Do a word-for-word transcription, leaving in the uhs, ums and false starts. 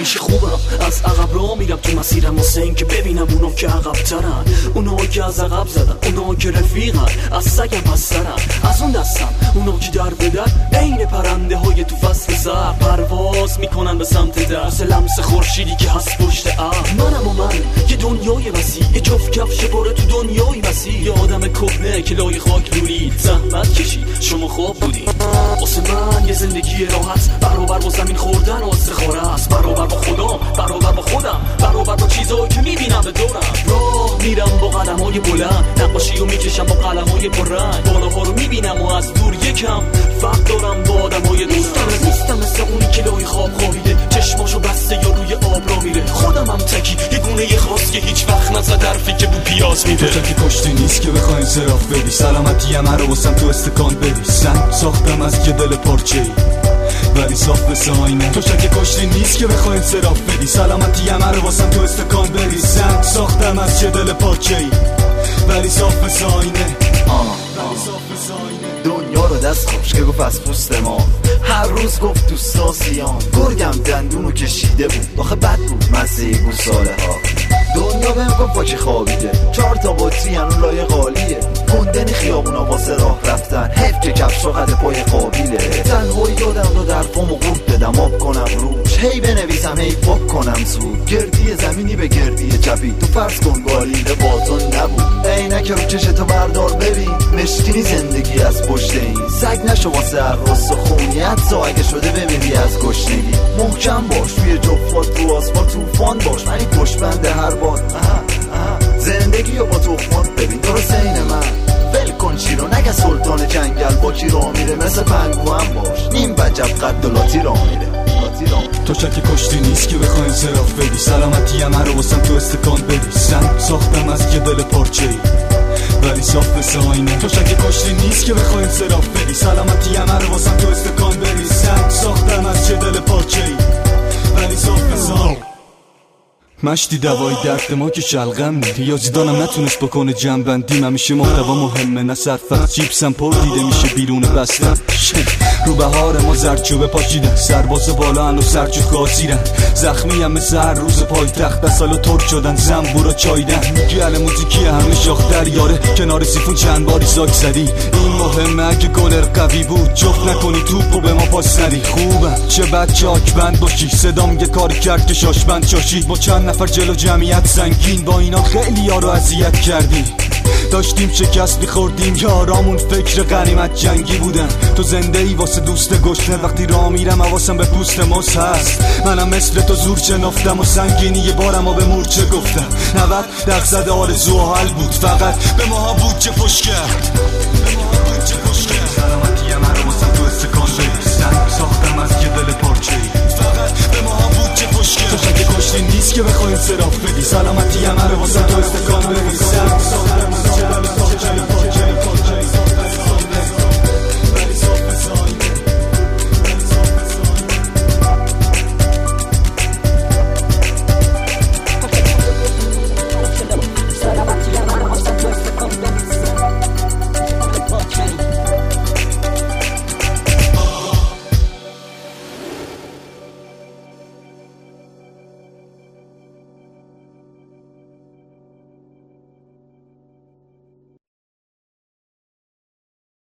همیشه خوبم، از عقب را میرم تو مسیرم واسه این که ببینم اونا که عقب ترن، اونا که از عقب زدن، اونا که رفیقن، از سگم پسترن، از اون دستم اونا که در به در عین پرنده های تو فصل سر پرواز میکنن به سمت در، واسه لمس خورشیدی که هست پشت ابر. منم و من یه دنیای وسیع، یه جفت کفش باره تو دنیای وسیع، یه آدم کهنه که لای خاک لولید، زحمت کشید شما خواب بودید. واسه من یه زندگی راحت برابر با زمین خوردن و استخاره است، برابر با خدا، برابر با خودم، برابر با چیزایی که میبینم به دورم. راه میرم با قدم‌های بلند، نقاشی رو میکشم با قلم‌های پررنگ، بالاها رو میبینم و از دور یکم فرق دارم با آدم‌های دورم. نیستم نیستم مثل اونی که لای خواب خوابیده، چشماشو بسته یا روی آب را میره. خودم هم تکی یه گونه خاص که هیچ وقت نزد حرفی که بو پیاز میده. تو که کشتی نیست که بخواین صراف بدی، سلامتی همه رو واسم تو استکان بدی. سنگ ساختم از یه دل پارچه‌ای ولی صاف مثل آینه. تو که کشتی نیست که بخواین صراف بدی، سلامتی همه رو واسم تو استکان بدی. سنگ ساختم از یه دل پارچه‌ای ولی صاف مثل آینه. دنیا رو دست خوش که گفت از پوست ما، هر روز گفت دوست آسیان، گرگم دندونو کشیده بود آخه بد بود مزه گوساله ها. دنیا بهم گفت با چی خوابیده، چهار تا بطری هنو لای قالیه، گندن خیابونا واسه راه رفتن، حیف که کفش و قد پای قابیله. تنهایی یادم رو در پامو قورت بدم آب کنم روش، هی بنویسم هی پاک کنم زود، گردی زمینی به گردی چپی، تو فرض کن گالیله باتون نبود. عینک رو چشتو بردار ببین، مشکینی زندگی از پشت این، سگ نشو واسه عروس و خونیت زا اگه شده بمیری از گشنگی. محکم باش توی جفات رو آسفال توفان باش، منی پشبند هر باد. زندگی رو با تخمات ببین درست این من، ول کن چی رو نگه سلطان جنگل با کی را میره، مثل پنگو هم باش نیم بجب قد و لاتی را میره. تو که کشتی نیست که بخواین صراف بدی، سلامتی همه رو واسم تو استکان بدی. سنگ ساختم از یه دل پارچه‌ای ولی صاف مثل آینه. تو که کشتی نیست که بخواین صراف بدی، سلامتی همه رو واسم تو استکان بدی. سنگ ساختم از یه دل پارچه‌ای ولی صاف مثل آینه. مشتی دوای درد ما که شلغم نی، ریاضیدانم نتونست بکنه جنبندی. همیشه محتوا مهمه نه صرفت، چیپسم پر دیده میشه بیرون بستن. رو بهار ما زرچوبه پاشیدن، سرباز بالا هنو سرچوب کاسیرن، زخمی هم مثل هر روز پای تخت، دستالو ترک شدن زنبورا چایدن. گل موزیکی همه شاخ در یاره، کنار سیفون چند باری زاک زدی. این مهمه اگه گلر قوی بود، جفت نکنی توپو به ما پاس ندی. خوبم چه بد چاک بند باشی، صدام یه کاری کرد که شاشبند چاشید. با چند نفر جلو جمعیت سنگین، با اینا خیلی یارو اذیت کردی. داشتیم شکست میخوردیم، یارامون فکر غنیمت جنگی بودن. تو زنده ای واسه دوست گشنه، وقتی راه میرم حواسم به پوست ماس هست. منم مثل تو زور شنافتم و سنگینی یه بارم و به مورچه گفتم. نود درصد آرزو و حل بود، فقط به ماها بود چه پشت کرد. سلامتی همه رو واسم تو استکان بدی، سنگ ساختم از یه دل پارچه‌ای فقط به ماها بود چه پشت کرد. تو که کشتی نیست که بخواین صراف بدی، سلامتی همه رو واسم تو استکان بدی. سنگ ساختم از یه دل